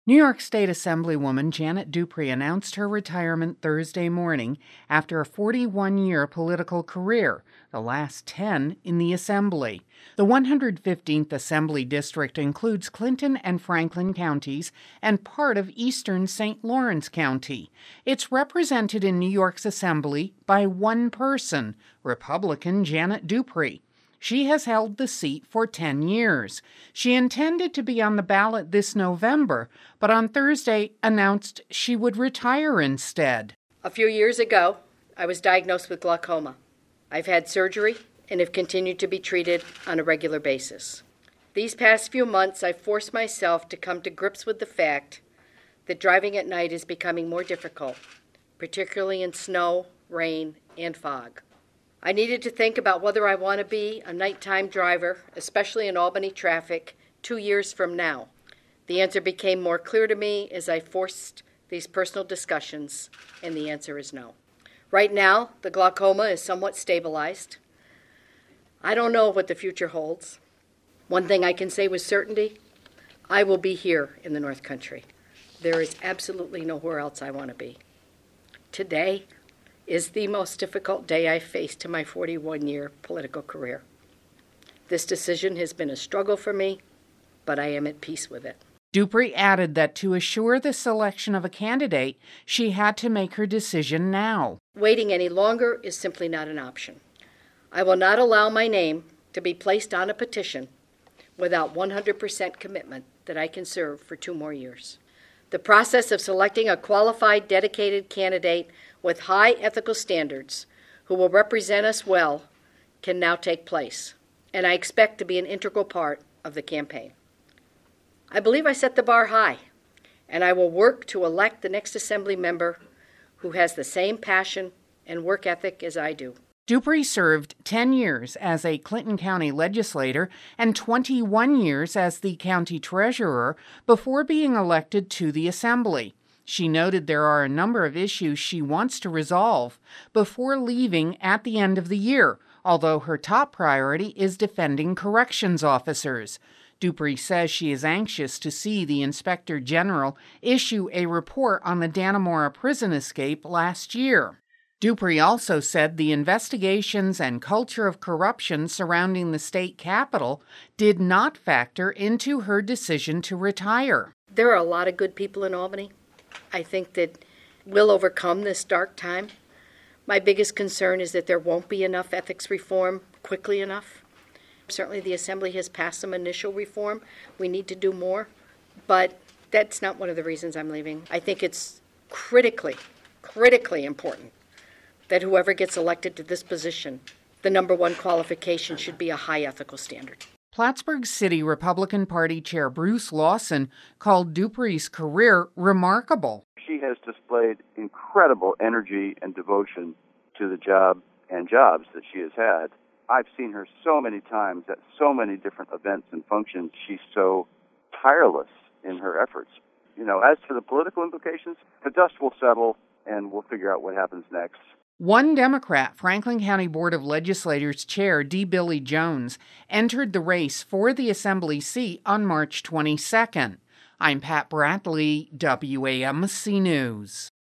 New York State Assemblywoman Janet Dupree announced her retirement Thursday morning after a 41-year political career, the last 10 in the Assembly. The 115th Assembly District includes Clinton and Franklin counties and part of eastern St. Lawrence County. It's represented in New York's Assembly by one person, Republican Janet Dupree. She has held the seat for 10 years. She intended to be on the ballot this November, but on Thursday announced she would retire instead. A few years ago, I was diagnosed with glaucoma. I've had surgery and have continued to be treated on a regular basis. These past few months, I've forced myself to come to grips with the fact that driving at night is becoming more difficult, particularly in snow, rain, and fog. I needed to think about whether I want to be a nighttime driver, especially in Albany traffic, 2 years from now. The answer became more clear to me as I forced these personal discussions, and the answer is no. Right now, the glaucoma is somewhat stabilized. I don't know what the future holds. One thing I can say with certainty, I will be here in the North Country. There is absolutely nowhere else I want to be. Today is the most difficult day I've faced in my 41-year political career. This decision has been a struggle for me, but I am at peace with it. Dupree added that to assure the selection of a candidate, she had to make her decision now. Waiting any longer is simply not an option. I will not allow my name to be placed on a petition without 100% commitment that I can serve for 2 more years. The process of selecting a qualified, dedicated candidate with high ethical standards who will represent us well can now take place, and I expect to be an integral part of the campaign. I believe I set the bar high, and I will work to elect the next Assembly member who has the same passion and work ethic as I do. Dupree served 10 years as a Clinton County legislator and 21 years as the county treasurer before being elected to the Assembly. She noted there are a number of issues she wants to resolve before leaving at the end of the year, although her top priority is defending corrections officers. Dupree says she is anxious to see the Inspector General issue a report on the Dannemora prison escape last year. Dupree also said the investigations and culture of corruption surrounding the state capitol did not factor into her decision to retire. There are a lot of good people in Albany. I think that we'll overcome this dark time. My biggest concern is that there won't be enough ethics reform quickly enough. Certainly the Assembly has passed some initial reform. We need to do more, but that's not one of the reasons I'm leaving. I think it's critically important that whoever gets elected to this position, the number one qualification should be a high ethical standard. Plattsburgh City Republican Party Chair Bruce Lawson called Dupree's career remarkable. She has displayed incredible energy and devotion to the job and jobs that she has had. I've seen her so many times at so many different events and functions. She's so tireless in her efforts. As for the political implications, the dust will settle and we'll figure out what happens next. One Democrat, Franklin County Board of Legislators Chair D. Billy Jones, entered the race for the Assembly seat on March 22nd. I'm Pat Bradley, WAMC News.